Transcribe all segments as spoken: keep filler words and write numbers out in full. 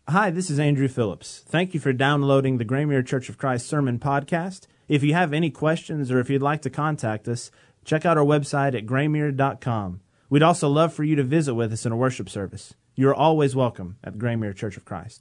Hi, this is Andrew Phillips. Thank you for downloading the Graymere Church of Christ Sermon Podcast. If you have any questions or if you'd like to contact us, check out our website at graymere dot com. We'd also love for you to visit with us in a worship service. You are always welcome at the Graymere Church of Christ.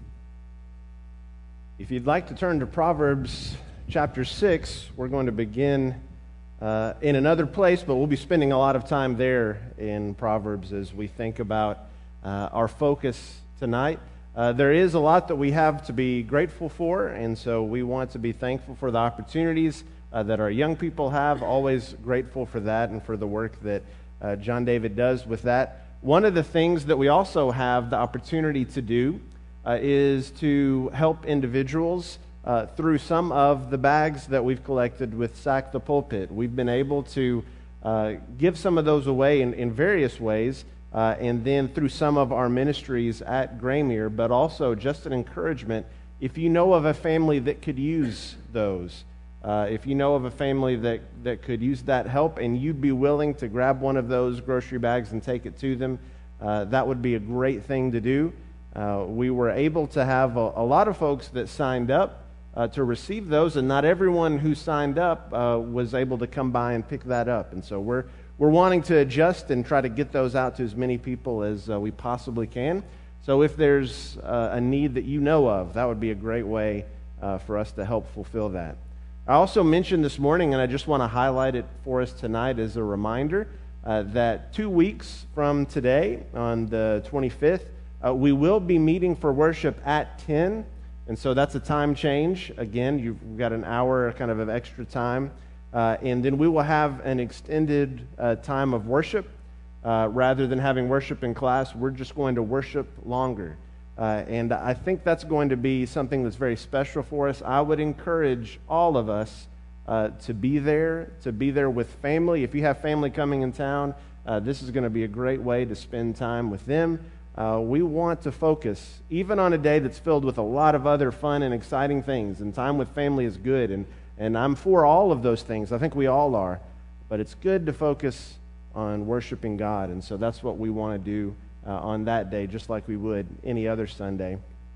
If you'd like to turn to Proverbs chapter six, we're going to begin uh, in another place, but we'll be spending a lot of time there in Proverbs as we think about uh, our focus tonight. Uh, there is a lot that we have to be grateful for, and so we want to be thankful for the opportunities uh, that our young people have. Always grateful for that and for the work that uh, John David does with that. One of the things that we also have the opportunity to do uh, is to help individuals uh, through some of the bags that we've collected with Sack the Pulpit. We've been able to uh, give some of those away in, in various ways. Uh, and then through some of our ministries at Graymere, but also just an encouragement. If you know of a family that could use those, uh, if you know of a family that, that could use that help and you'd be willing to grab one of those grocery bags and take it to them, uh, that would be a great thing to do. Uh, we were able to have a, a lot of folks that signed up uh, to receive those, and not everyone who signed up uh, was able to come by and pick that up. And so we're We're wanting to adjust and try to get those out to as many people as uh, we possibly can. So if there's uh, a need that you know of, that would be a great way uh, for us to help fulfill that. I also mentioned this morning, and I just want to highlight it for us tonight as a reminder, uh, that two weeks from today, on the twenty-fifth, uh, we will be meeting for worship at ten. And so that's a time change. Again, you've got an hour kind of of extra time. Uh, and then we will have an extended uh, time of worship. Uh, rather than having worship in class, we're just going to worship longer. Uh, and I think that's going to be something that's very special for us. I would encourage all of us uh, to be there, to be there with family. If you have family coming in town, uh, this is going to be a great way to spend time with them. Uh, we want to focus, even on a day that's filled with a lot of other fun and exciting things, and time with family is good, and And I'm for all of those things. I think we all are. But it's good to focus on worshiping God. And so that's what we want to do uh, on that day, just like we would any other Sunday.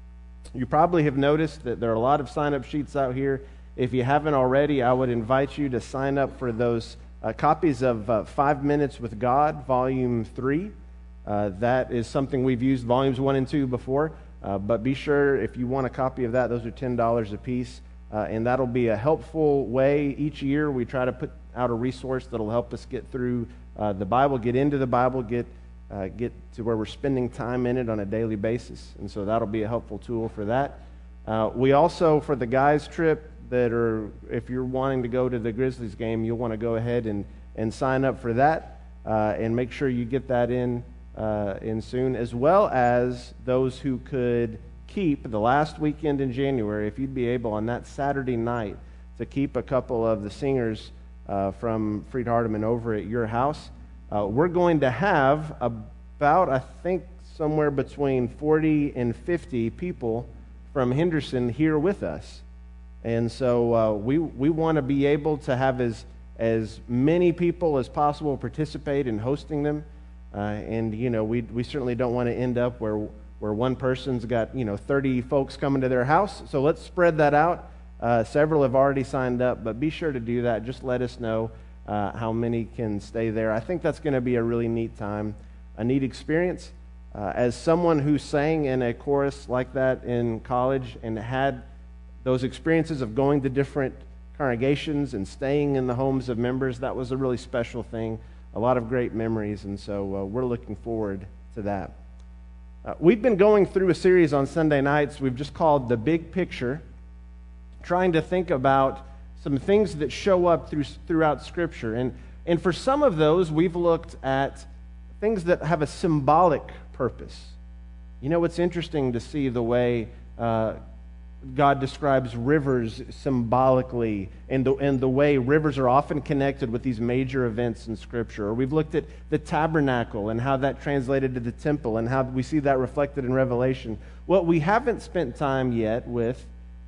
You probably have noticed that there are a lot of sign-up sheets out here. If you haven't already, I would invite you to sign up for those uh, copies of uh, Five Minutes with God, Volume three. Uh, that is something we've used Volumes one and two before. Uh, but be sure, if you want a copy of that, those are ten dollars a piece. Uh, and that'll be a helpful way. Each year we try to put out a resource that'll help us get through uh, the Bible, get into the Bible, get uh, get to where we're spending time in it on a daily basis. And so that'll be a helpful tool for that. Uh, we also, for the guys' trip, that are, if you're wanting to go to the Grizzlies game, you'll want to go ahead and, and sign up for that uh, and make sure you get that in, uh, in soon, as well as those who could keep the last weekend in January, if you'd be able on that Saturday night to keep a couple of the singers uh, from Freed Hardeman over at your house. Uh, we're going to have about, I think, somewhere between forty and fifty people from Henderson here with us. And so uh, we we want to be able to have as, as many people as possible participate in hosting them. Uh, and, you know, we we certainly don't want to end up where where one person's got, you know, thirty folks coming to their house. So let's spread that out. Uh, several have already signed up, but be sure to do that. Just let us know uh, how many can stay there. I think that's going to be a really neat time, a neat experience. Uh, as someone who sang in a chorus like that in college and had those experiences of going to different congregations and staying in the homes of members, that was a really special thing, a lot of great memories, and so uh, we're looking forward to that. Uh, we've been going through a series on Sunday nights we've just called The Big Picture, trying to think about some things that show up through, throughout Scripture. And, and for some of those, we've looked at things that have a symbolic purpose. You know, it's interesting to see the way uh, God describes rivers symbolically, and the, and the way rivers are often connected with these major events in Scripture. Or we've looked at the tabernacle and how that translated to the temple and how we see that reflected in Revelation. What we haven't spent time yet with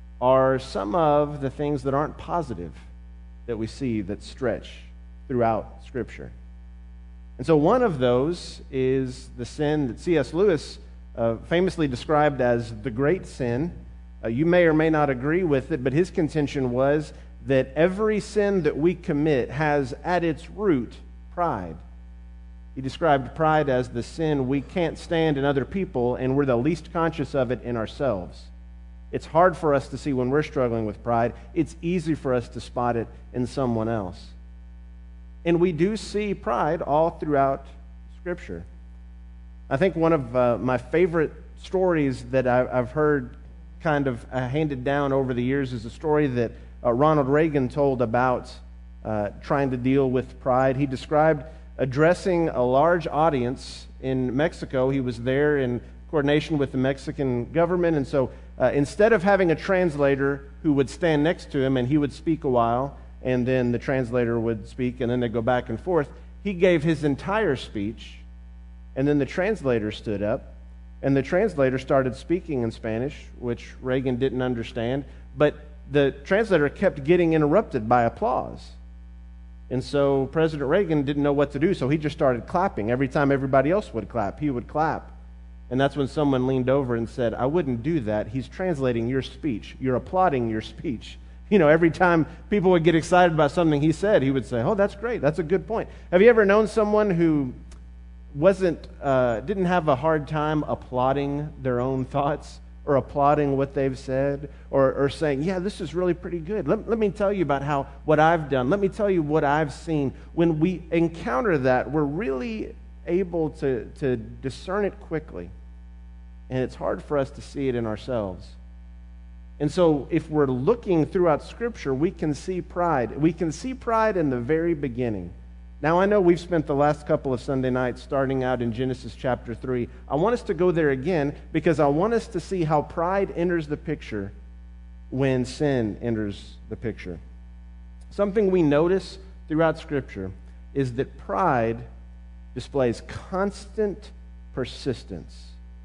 are some of the things that aren't positive that we see that stretch throughout Scripture. And so one of those is the sin that C S Lewis uh, famously described as the great sin. Uh, you may or may not agree with it, but his contention was that every sin that we commit has at its root pride. He described pride as the sin we can't stand in other people, and we're the least conscious of it in ourselves. It's hard for us to see when we're struggling with pride. It's easy for us to spot it in someone else. And we do see pride all throughout Scripture. I think one of uh, my favorite stories that I've heard kind of uh, handed down over the years is a story that uh, Ronald Reagan told about uh, trying to deal with pride. He described addressing a large audience in Mexico. He was there in coordination with the Mexican government, and so uh, instead of having a translator who would stand next to him and he would speak a while, and then the translator would speak, and then they'd go back and forth, he gave his entire speech, and then the translator stood up, and the translator started speaking in Spanish, which Reagan didn't understand, but the translator kept getting interrupted by applause. And so President Reagan didn't know what to do, so he just started clapping. Every time everybody else would clap, he would clap. And that's when someone leaned over and said, "I wouldn't do that. He's translating your speech. You're applauding your speech." You know, every time people would get excited about something he said, he would say, "Oh, that's great. That's a good point." Have you ever known someone who wasn't, uh, didn't have a hard time applauding their own thoughts or applauding what they've said or, or saying, "Yeah, this is really pretty good. Let, let me tell you about how what I've done. Let me tell you what I've seen." When we encounter that, we're really able to, to discern it quickly. And it's hard for us to see it in ourselves. And so if we're looking throughout Scripture, we can see pride. We can see pride in the very beginning. Now, I know we've spent the last couple of Sunday nights starting out in Genesis chapter three. I want us to go there again because I want us to see how pride enters the picture when sin enters the picture. Something we notice throughout Scripture is that pride displays constant persistence.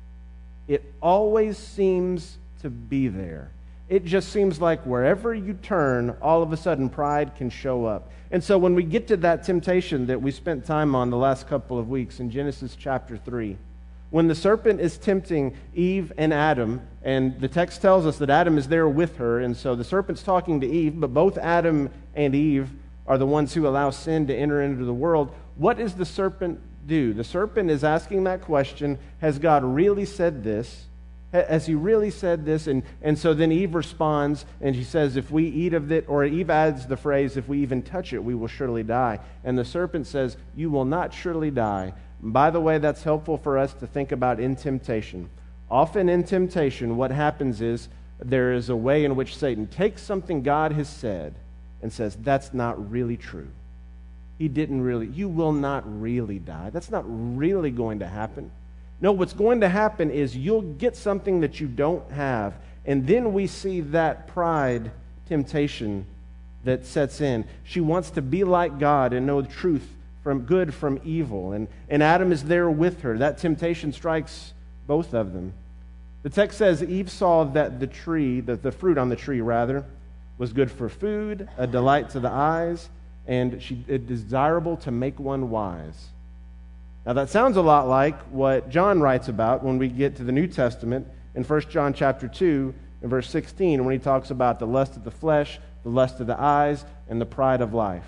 It always seems to be there. It just seems like wherever you turn, all of a sudden pride can show up. And so when we get to that temptation that we spent time on the last couple of weeks in Genesis chapter three, when the serpent is tempting Eve and Adam, and the text tells us that Adam is there with her, and so the serpent's talking to Eve, but both Adam and Eve are the ones who allow sin to enter into the world. What does the serpent do? The serpent is asking that question, has God really said this? Has he really said this? And, and so then Eve responds, and she says, if we eat of it, or Eve adds the phrase, if we even touch it, we will surely die. And the serpent says, you will not surely die. And by the way, that's helpful for us to think about in temptation. Often in temptation, what happens is there is a way in which Satan takes something God has said and says, that's not really true. He didn't really, you will not really die. That's not really going to happen. No, what's going to happen is you'll get something that you don't have, and then we see that pride temptation that sets in. She wants to be like God and know the truth from good from evil, and, and Adam is there with her. That temptation strikes both of them. The text says Eve saw that the tree, that the fruit on the tree rather, was good for food, a delight to the eyes, and she, desirable to make one wise. Now that sounds a lot like what John writes about when we get to the New Testament in First John chapter two and verse sixteen, when he talks about the lust of the flesh, the lust of the eyes, and the pride of life.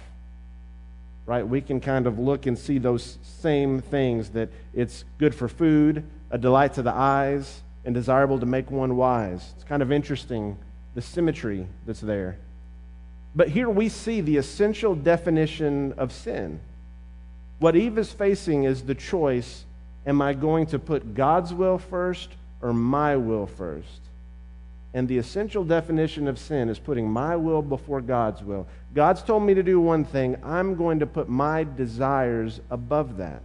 Right? We can kind of look and see those same things, that it's good for food, a delight to the eyes, and desirable to make one wise. It's kind of interesting, the symmetry that's there. But here we see the essential definition of sin. What Eve is facing is the choice, am I going to put God's will first or my will first? And the essential definition of sin is putting my will before God's will. God's told me to do one thing, I'm going to put my desires above that.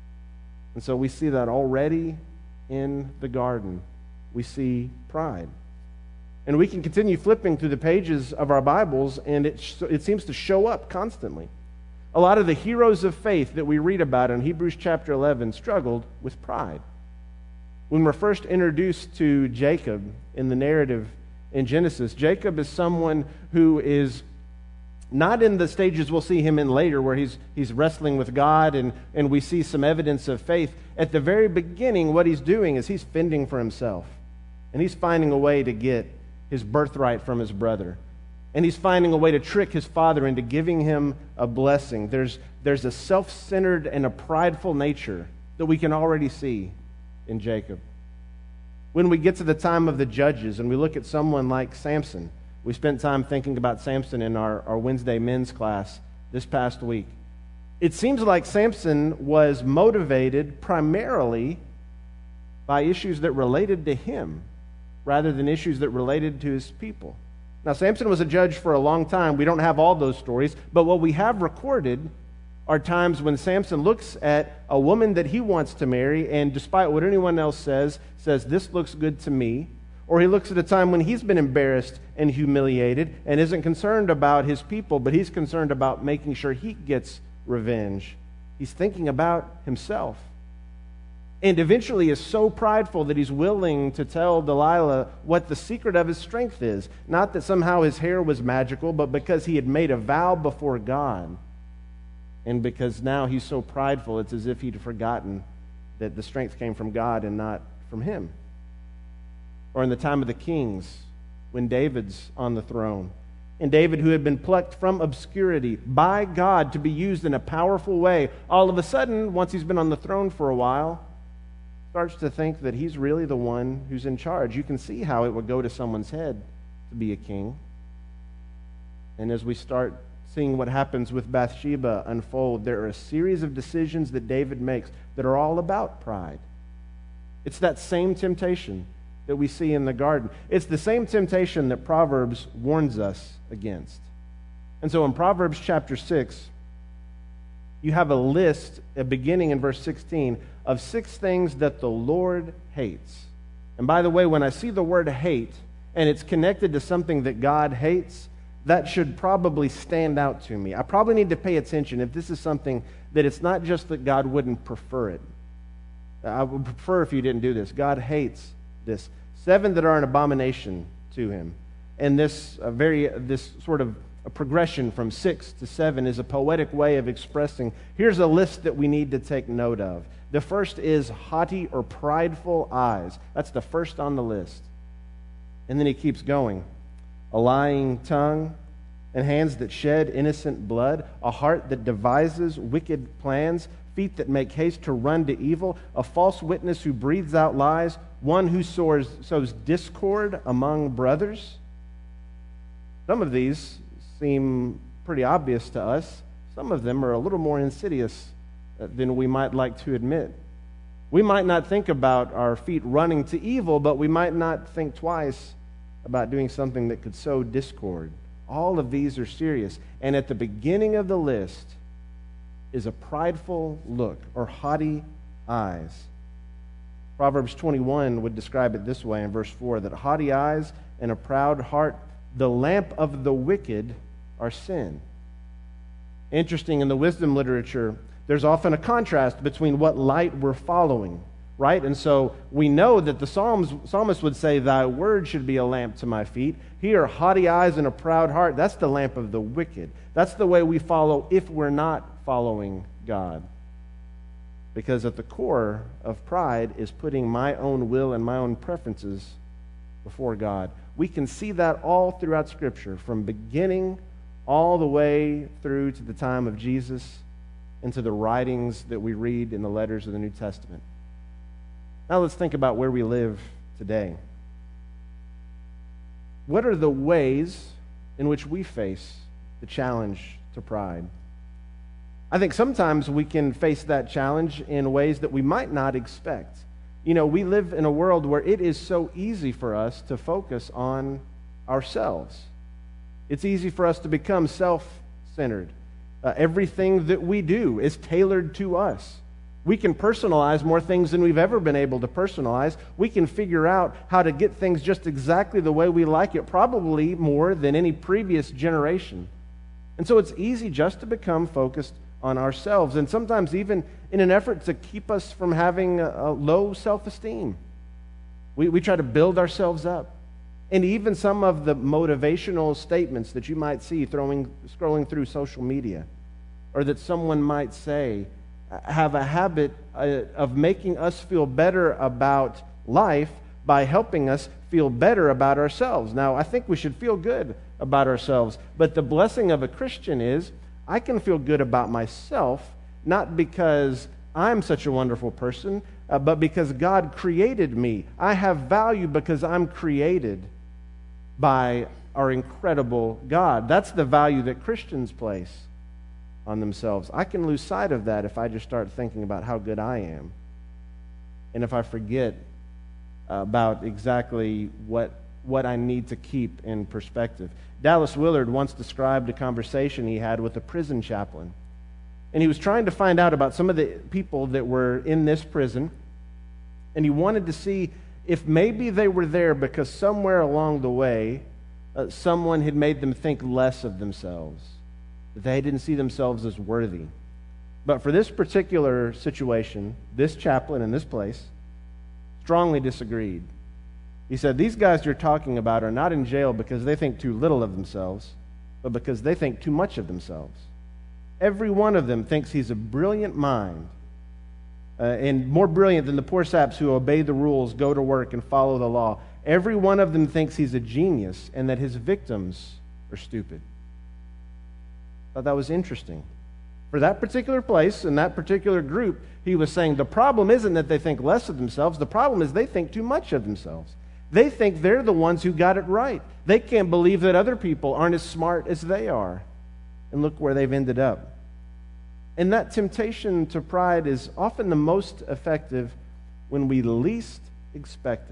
And so we see that already in the garden. We see pride. And we can continue flipping through the pages of our Bibles, and it, sh- it seems to show up constantly. A lot of the heroes of faith that we read about in Hebrews chapter eleven struggled with pride. When we're first introduced to Jacob in the narrative in Genesis, Jacob is someone who is Not in the stages we'll see him in later where he's, he's wrestling with God and, and we see some evidence of faith. At the very beginning, what he's doing is he's fending for himself. And he's finding a way to get his birthright from his brother. And he's finding a way to trick his father into giving him a blessing. There's, there's a self-centered and a prideful nature that we can already see in Jacob. When we get to the time of the judges and we look at someone like Samson, we spent time thinking about Samson in our, our Wednesday men's class this past week. It seems like Samson was motivated primarily by issues that related to him rather than issues that related to his people. Now, Samson was a judge for a long time. We don't have all those stories, but what we have recorded are times when Samson looks at a woman that he wants to marry, and despite what anyone else says, says, "This looks good to me." Or he looks at a time when he's been embarrassed and humiliated and isn't concerned about his people, but he's concerned about making sure he gets revenge. He's thinking about himself. And eventually is so prideful that he's willing to tell Delilah what the secret of his strength is. Not that somehow his hair was magical, but because he had made a vow before God. And because now he's so prideful, it's as if he'd forgotten that the strength came from God and not from him. Or in the time of the kings, when David's on the throne. And David, who had been plucked from obscurity by God to be used in a powerful way, all of a sudden, once he's been on the throne for a while, starts to think that he's really the one who's in charge. You can see how it would go to someone's head to be a king. And as we start seeing what happens with Bathsheba unfold, there are a series of decisions that David makes that are all about pride. It's that same temptation that we see in the garden. It's the same temptation that Proverbs warns us against. And so in Proverbs chapter six, you have a list, a beginning in verse sixteen, of six things that the Lord hates. And by the way, when I see the word hate, and it's connected to something that God hates, that should probably stand out to me. I probably need to pay attention if this is something that it's not just that God wouldn't prefer it. I would prefer if you didn't do this. God hates this. Seven that are an abomination to him. And this uh, very this sort of a progression from six to seven is a poetic way of expressing. Here's a list that we need to take note of. The first is haughty or prideful eyes. That's the first on the list. And then he keeps going. A lying tongue and hands that shed innocent blood, a heart that devises wicked plans, feet that make haste to run to evil, a false witness who breathes out lies, one who sows, sows discord among brothers. Some of these seem pretty obvious to us. Some of them are a little more insidious than we might like to admit. We might not think about our feet running to evil, but we might not think twice about doing something that could sow discord. All of these are serious. And at the beginning of the list is a prideful look or haughty eyes. Proverbs twenty-one would describe it this way in verse four, that haughty eyes and a proud heart, the lamp of the wicked, are sin. Interesting, in the wisdom literature, there's often a contrast between what light we're following, right? And so we know that the Psalms, psalmist would say, "Thy word should be a lamp to my feet." Here, haughty eyes and a proud heart, that's the lamp of the wicked. That's the way we follow if we're not following God. Because at the core of pride is putting my own will and my own preferences before God. We can see that all throughout Scripture, from beginning all the way through to the time of Jesus and to the writings that we read in the letters of the New Testament. Now let's think about where we live today. What are the ways in which we face the challenge to pride? I think sometimes we can face that challenge in ways that we might not expect. You know, we live in a world where it is so easy for us to focus on ourselves. It's easy for us to become self-centered. Uh, everything that we do is tailored to us. We can personalize more things than we've ever been able to personalize. We can figure out how to get things just exactly the way we like it, probably more than any previous generation. And so it's easy just to become focused on ourselves, and sometimes even in an effort to keep us from having a, a low self-esteem. We, we try to build ourselves up. And even some of the motivational statements that you might see throwing, scrolling through social media, or that someone might say, have a habit uh, of making us feel better about life by helping us feel better about ourselves. Now, I think we should feel good about ourselves, but the blessing of a Christian is I can feel good about myself, not because I'm such a wonderful person, uh, but because God created me. I have value because I'm created by our incredible God. That's the value that Christians place on themselves. I can lose sight of that if I just start thinking about how good I am, and if I forget about exactly what what I need to keep in perspective. Dallas Willard once described a conversation he had with a prison chaplain, and he was trying to find out about some of the people that were in this prison, and he wanted to see if maybe they were there because somewhere along the way uh, someone had made them think less of themselves, that they didn't see themselves as worthy. But for this particular situation, this chaplain in this place strongly disagreed. He said, these guys you're talking about are not in jail because they think too little of themselves, but because they think too much of themselves. Every one of them thinks he's a brilliant mind, uh, and more brilliant than the poor saps who obey the rules, go to work, and follow the law. Every one of them thinks he's a genius and that his victims are stupid. I thought that was interesting. For that particular place and that particular group, he was saying the problem isn't that they think less of themselves. The problem is they think too much of themselves. They think they're the ones who got it right. They can't believe that other people aren't as smart as they are. And look where they've ended up. And that temptation to pride is often the most effective when we least expect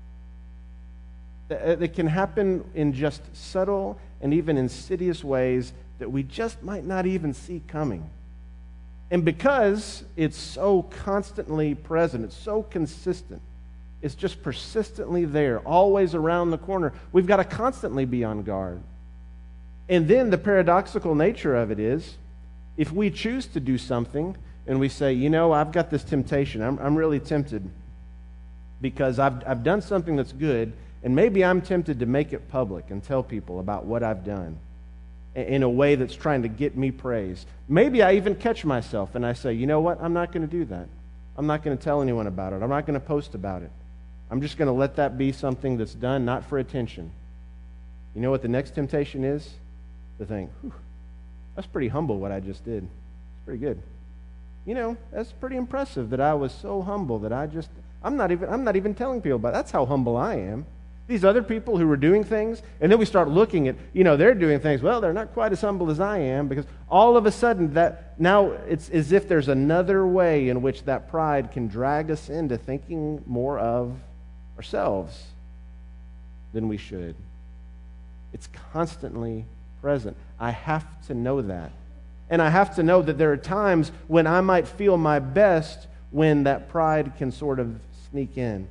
it. It can happen in just subtle and even insidious ways that we just might not even see coming. And because it's so constantly present, it's so consistent, it's just persistently there, always around the corner, we've got to constantly be on guard. And then the paradoxical nature of it is, if we choose to do something and we say, you know, I've got this temptation, I'm, I'm really tempted because I've, I've done something that's good, and maybe I'm tempted to make it public and tell people about what I've done in a way that's trying to get me praise. Maybe I even catch myself and I say, you know what, I'm not going to do that. I'm not going to tell anyone about it. I'm not going to post about it. I'm just going to let that be something that's done not for attention. You know what the next temptation is? To think, whew, that's pretty humble what I just did. It's pretty good. You know, that's pretty impressive that I was so humble that I just, I'm not even, I'm not even telling people about it. That's how humble I am. These other people who were doing things, and then we start looking at, you know, they're doing things, well, they're not quite as humble as I am, because all of a sudden that now it's as if there's another way in which that pride can drag us into thinking more of ourselves than we should. It's constantly present. I have to know that. And I have to know that there are times when I might feel my best when that pride can sort of sneak in.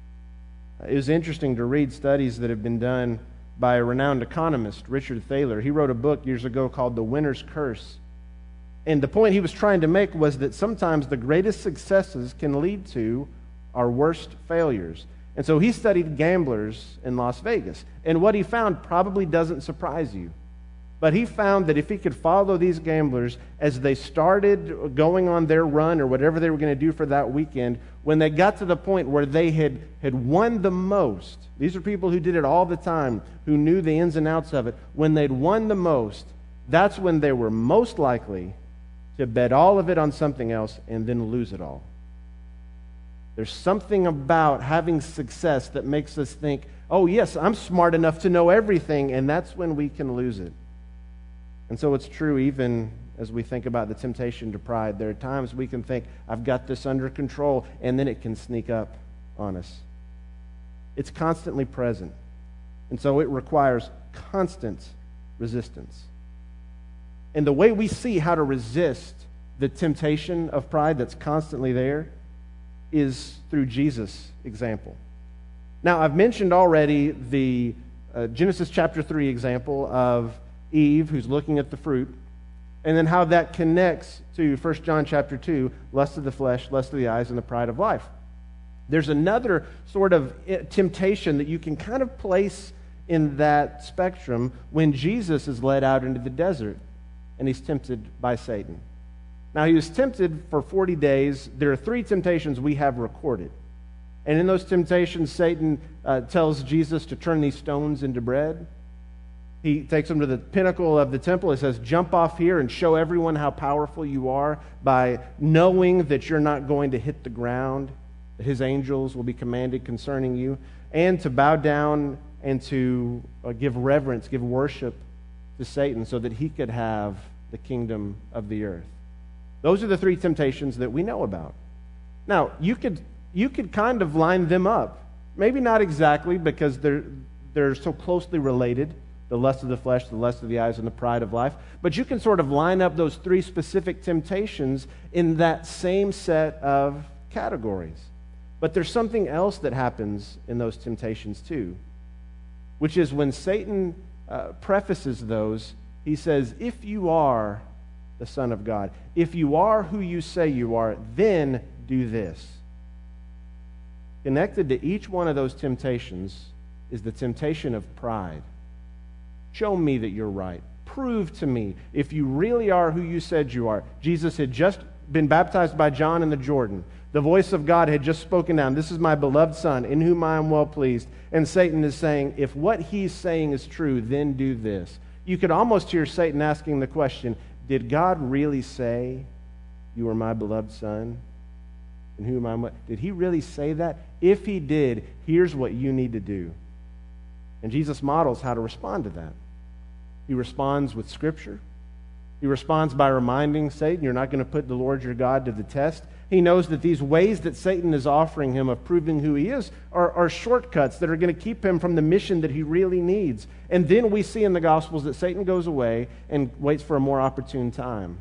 It was interesting to read studies that have been done by a renowned economist, Richard Thaler. He wrote a book years ago called The Winner's Curse. And the point he was trying to make was that sometimes the greatest successes can lead to our worst failures. And so he studied gamblers in Las Vegas. And what he found probably doesn't surprise you. But he found that if he could follow these gamblers as they started going on their run or whatever they were going to do for that weekend, when they got to the point where they had, had won the most, these are people who did it all the time, who knew the ins and outs of it, when they'd won the most, that's when they were most likely to bet all of it on something else and then lose it all. There's something about having success that makes us think, oh yes, I'm smart enough to know everything, and that's when we can lose it. And so it's true even as we think about the temptation to pride. There are times we can think, I've got this under control, and then it can sneak up on us. It's constantly present. And so it requires constant resistance. And the way we see how to resist the temptation of pride that's constantly there is through Jesus' example. Now, I've mentioned already the uh, Genesis chapter three example of Eve, who's looking at the fruit, and then how that connects to First John chapter two, lust of the flesh, lust of the eyes, and the pride of life. There's another sort of temptation that you can kind of place in that spectrum when Jesus is led out into the desert and he's tempted by Satan. Now, he was tempted for forty days. There are three temptations we have recorded. And in those temptations, Satan uh, tells Jesus to turn these stones into bread. He takes him to the pinnacle of the temple. He says, jump off here and show everyone how powerful you are by knowing that you're not going to hit the ground, that his angels will be commanded concerning you, and to bow down and to uh, give reverence, give worship to Satan so that he could have the kingdom of the earth. Those are the three temptations that we know about. Now, you could you could kind of line them up. Maybe not exactly because they're they're so closely related, the lust of the flesh, the lust of the eyes, and the pride of life. But you can sort of line up those three specific temptations in that same set of categories. But there's something else that happens in those temptations too, which is when Satan uh, prefaces those, he says, if you are the Son of God, if you are who you say you are, then do this. Connected to each one of those temptations is the temptation of pride. Show me that you're right. Prove to me if you really are who you said you are. Jesus had just been baptized by John in the Jordan. The voice of God had just spoken down. This is my beloved Son, in whom I am well pleased. And Satan is saying, if what he's saying is true, then do this. You could almost hear Satan asking the question, did God really say, you are my beloved Son, in whom I am well? Did he really say that? If he did, here's what you need to do. And Jesus models how to respond to that. He responds with Scripture. He responds by reminding Satan, you're not going to put the Lord your God to the test. He knows that these ways that Satan is offering him of proving who he is are, are shortcuts that are going to keep him from the mission that he really needs. And then we see in the Gospels that Satan goes away and waits for a more opportune time.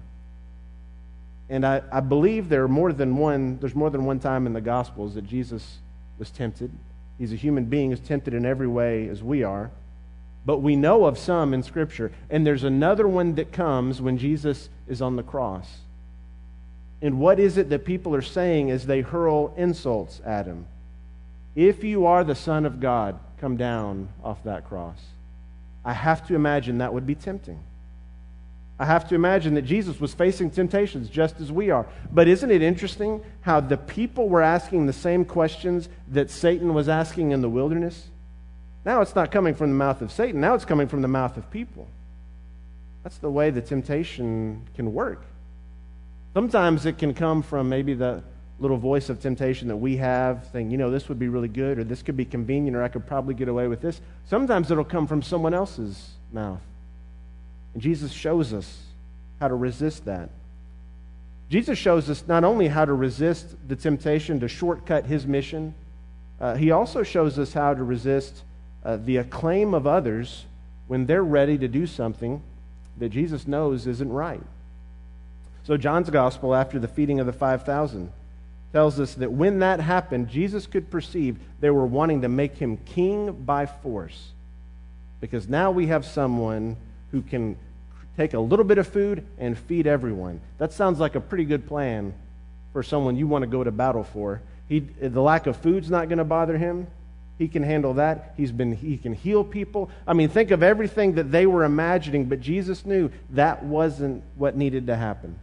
And I, I believe there are more than one, there's more than one time in the Gospels that Jesus was tempted. He's a human being who's tempted in every way as we are. But we know of some in Scripture. And there's another one that comes when Jesus is on the cross. And what is it that people are saying as they hurl insults at him? If you are the Son of God, come down off that cross. I have to imagine that would be tempting. I have to imagine that Jesus was facing temptations just as we are. But isn't it interesting how the people were asking the same questions that Satan was asking in the wilderness? Now it's not coming from the mouth of Satan. Now it's coming from the mouth of people. That's the way the temptation can work. Sometimes it can come from maybe the little voice of temptation that we have, saying, you know, this would be really good, or this could be convenient, or I could probably get away with this. Sometimes it'll come from someone else's mouth. And Jesus shows us how to resist that. Jesus shows us not only how to resist the temptation to shortcut his mission, uh, he also shows us how to resist uh, the acclaim of others when they're ready to do something that Jesus knows isn't right. So John's gospel, after the feeding of the five thousand, tells us that when that happened, Jesus could perceive they were wanting to make him king by force. Because now we have someone who can take a little bit of food and feed everyone. That sounds like a pretty good plan for someone you want to go to battle for. He, the lack of food's not going to bother him. He can handle that. He's been, he can heal people. I mean, think of everything that they were imagining, but Jesus knew that wasn't what needed to happen.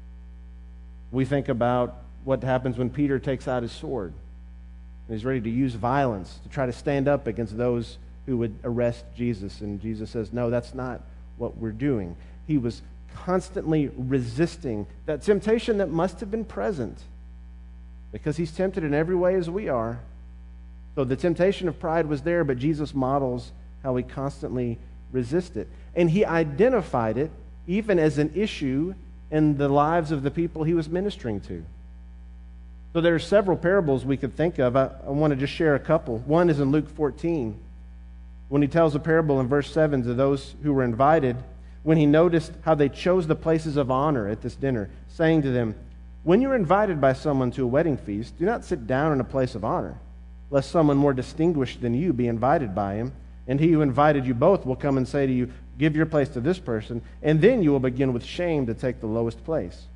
We think about what happens when Peter takes out his sword and he's ready to use violence to try to stand up against those who would arrest Jesus. And Jesus says, no, that's not what we're doing. He was constantly resisting that temptation that must have been present because he's tempted in every way as we are. So the temptation of pride was there, but Jesus models how he constantly resists it. And he identified it even as an issue in the lives of the people he was ministering to. So there are several parables we could think of. I, I want to just share a couple. One is in Luke fourteen, when he tells a parable in verse seven to those who were invited, when he noticed how they chose the places of honor at this dinner, saying to them, when you're invited by someone to a wedding feast, do not sit down in a place of honor, lest someone more distinguished than you be invited by him. And he who invited you both will come and say to you, give your place to this person, and then you will begin with shame to take the lowest place.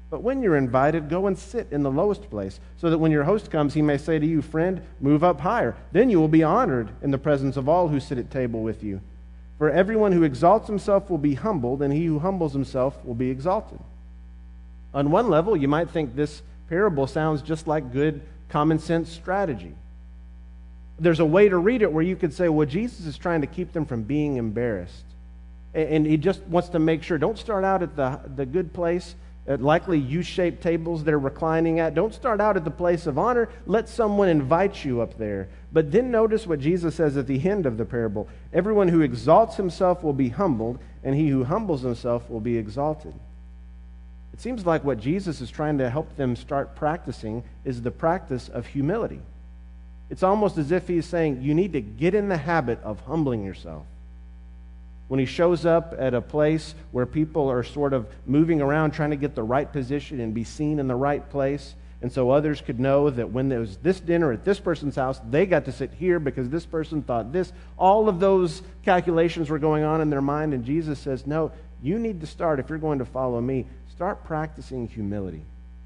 But when you're invited, go and sit in the lowest place, so that when your host comes, he may say to you, 'Friend, move up higher.' Then you will be honored in the presence of all who sit at table with you. For everyone who exalts himself will be humbled, and he who humbles himself will be exalted." On one level, you might think this parable sounds just like good common sense strategy. There's a way to read it where you could say, well, Jesus is trying to keep them from being embarrassed. And he just wants to make sure, don't start out at the, the good place, at likely U-shaped tables they're reclining at. Don't start out at the place of honor. Let someone invite you up there. But then notice what Jesus says at the end of the parable. Everyone who exalts himself will be humbled, and he who humbles himself will be exalted. It seems like what Jesus is trying to help them start practicing is the practice of humility. It's almost as if he's saying, you need to get in the habit of humbling yourself. When he shows up at a place where people are sort of moving around trying to get the right position and be seen in the right place, and so others could know that when there was this dinner at this person's house, they got to sit here because this person thought this. All of those calculations were going on in their mind, and Jesus says, no, you need to start, if you're going to follow me, start practicing humility.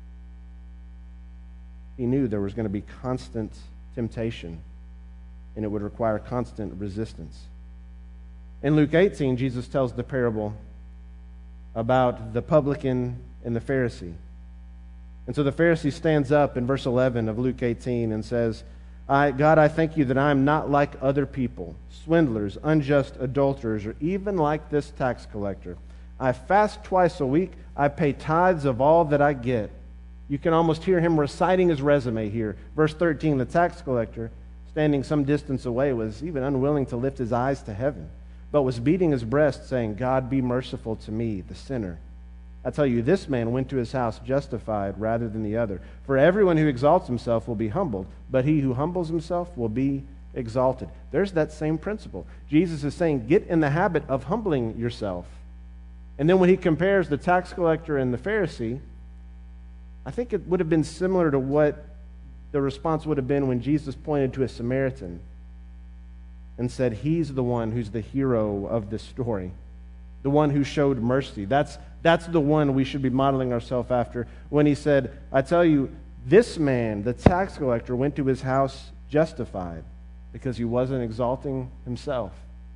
He knew there was going to be constant temptation, and it would require constant resistance. In Luke eighteen, Jesus tells the parable about the publican and the Pharisee. And so the Pharisee stands up in verse eleven of Luke eighteen and says, I, God, I thank you that I am not like other people, swindlers, unjust adulterers, or even like this tax collector. I fast twice a week. I pay tithes of all that I get. You can almost hear him reciting his resume here. Verse thirteen, the tax collector, standing some distance away, was even unwilling to lift his eyes to heaven, but was beating his breast, saying, God, be merciful to me, the sinner. I tell you, this man went to his house justified rather than the other. For everyone who exalts himself will be humbled, but he who humbles himself will be exalted. There's that same principle. Jesus is saying, get in the habit of humbling yourself. And then when he compares the tax collector and the Pharisee, I think it would have been similar to what the response would have been when Jesus pointed to a Samaritan and said, he's the one who's the hero of this story, the one who showed mercy. That's, that's the one we should be modeling ourselves after. When he said, I tell you, this man, the tax collector, went to his house justified because he wasn't exalting himself.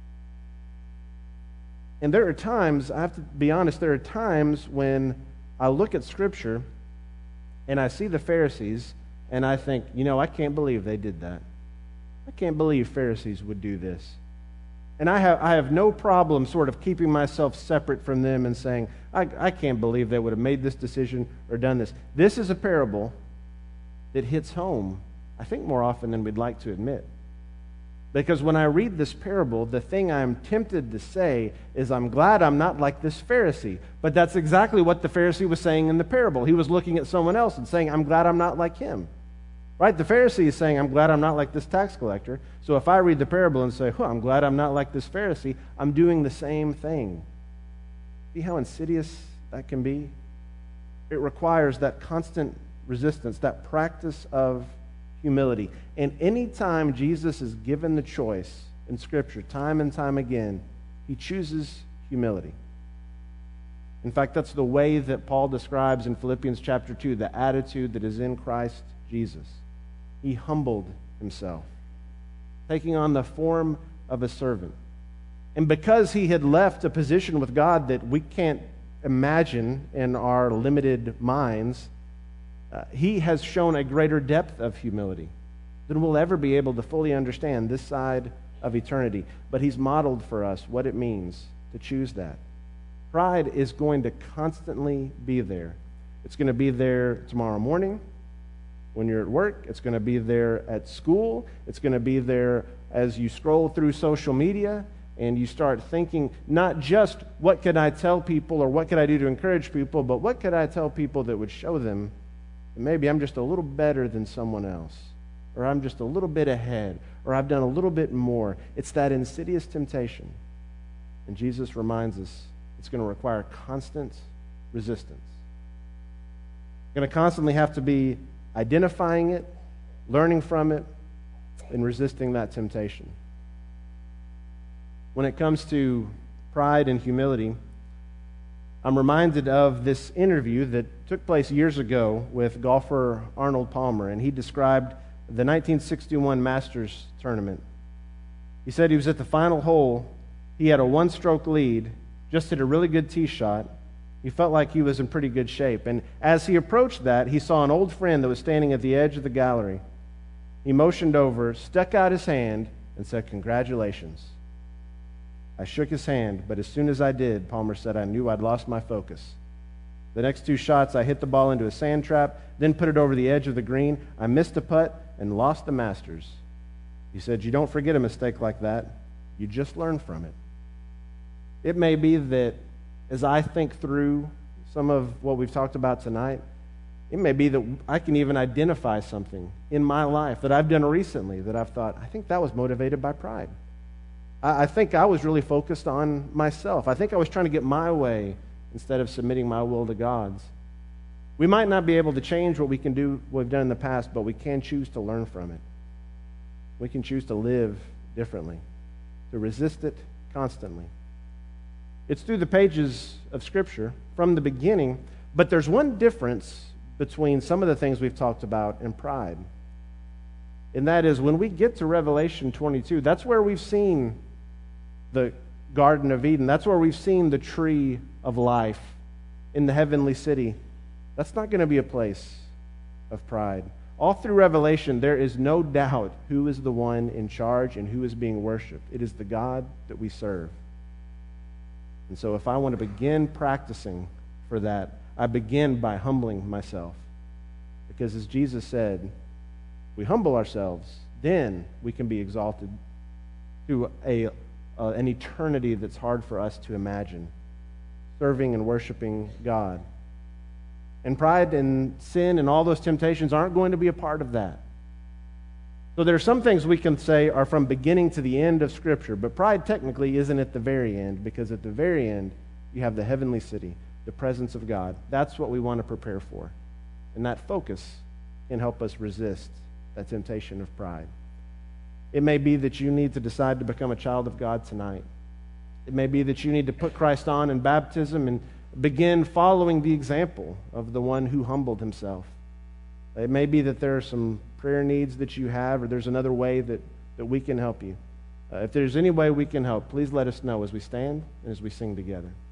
And there are times, I have to be honest, there are times when I look at Scripture and I see the Pharisees and I think, you know, I can't believe they did that. I can't believe Pharisees would do this. And I have I have no problem sort of keeping myself separate from them and saying, I, I can't believe they would have made this decision or done this. This is a parable that hits home, I think, more often than we'd like to admit. Because when I read this parable, the thing I'm tempted to say is, I'm glad I'm not like this Pharisee. But that's exactly what the Pharisee was saying in the parable. He was looking at someone else and saying, I'm glad I'm not like him. Right? The Pharisee is saying, I'm glad I'm not like this tax collector. So if I read the parable and say, oh, I'm glad I'm not like this Pharisee, I'm doing the same thing. See how insidious that can be? It requires that constant resistance, that practice of humility. And any time Jesus is given the choice in Scripture, time and time again, he chooses humility. In fact, that's the way that Paul describes in Philippians chapter two, the attitude that is in Christ Jesus. He humbled himself, taking on the form of a servant. And because he had left a position with God that we can't imagine in our limited minds, uh, he has shown a greater depth of humility than we'll ever be able to fully understand this side of eternity. But he's modeled for us what it means to choose that. Pride is going to constantly be there. It's going to be there tomorrow morning when you're at work. It's going to be there at school. It's going to be there as you scroll through social media and you start thinking not just what could I tell people or what could I do to encourage people, but what could I tell people that would show them that maybe I'm just a little better than someone else, or I'm just a little bit ahead, or I've done a little bit more. It's that insidious temptation. And Jesus reminds us it's going to require constant resistance. You're going to constantly have to be identifying it, learning from it, and resisting that temptation. When it comes to pride and humility, I'm reminded of this interview that took place years ago with golfer Arnold Palmer, and he described the nineteen sixty-one Masters tournament. He said he was at the final hole. He had a one-stroke lead, just hit a really good tee shot. He felt like he was in pretty good shape. And as he approached that, he saw an old friend that was standing at the edge of the gallery. He motioned over, stuck out his hand, and said, "Congratulations." I shook his hand, but as soon as I did, Palmer said, I knew I'd lost my focus. The next two shots, I hit the ball into a sand trap, then put it over the edge of the green. I missed a putt and lost the Masters. He said, you don't forget a mistake like that. You just learn from it. It may be that as I think through some of what we've talked about tonight, it may be that I can even identify something in my life that I've done recently that I've thought, I think that was motivated by pride. I think I was really focused on myself. I think I was trying to get my way instead of submitting my will to God's. We might not be able to change what we can do, what we've done in the past, but we can choose to learn from it. We can choose to live differently, to resist it constantly. It's through the pages of Scripture from the beginning, but there's one difference between some of the things we've talked about and pride. And that is when we get to Revelation twenty-two, that's where we've seen the Garden of Eden. That's where we've seen the tree of life in the heavenly city. That's not going to be a place of pride. All through Revelation, there is no doubt who is the one in charge and who is being worshipped. It is the God that we serve. And so if I want to begin practicing for that, I begin by humbling myself. Because as Jesus said, if we humble ourselves, then we can be exalted to a uh, an eternity that's hard for us to imagine, serving and worshiping God. And pride and sin and all those temptations aren't going to be a part of that. So there are some things we can say are from beginning to the end of Scripture, but pride technically isn't at the very end, because at the very end, you have the heavenly city, the presence of God. That's what we want to prepare for. And that focus can help us resist that temptation of pride. It may be that you need to decide to become a child of God tonight. It may be that you need to put Christ on in baptism and begin following the example of the one who humbled himself. It may be that there are some prayer needs that you have, or there's another way that, that we can help you. Uh, if there's any way we can help, please let us know as we stand and as we sing together.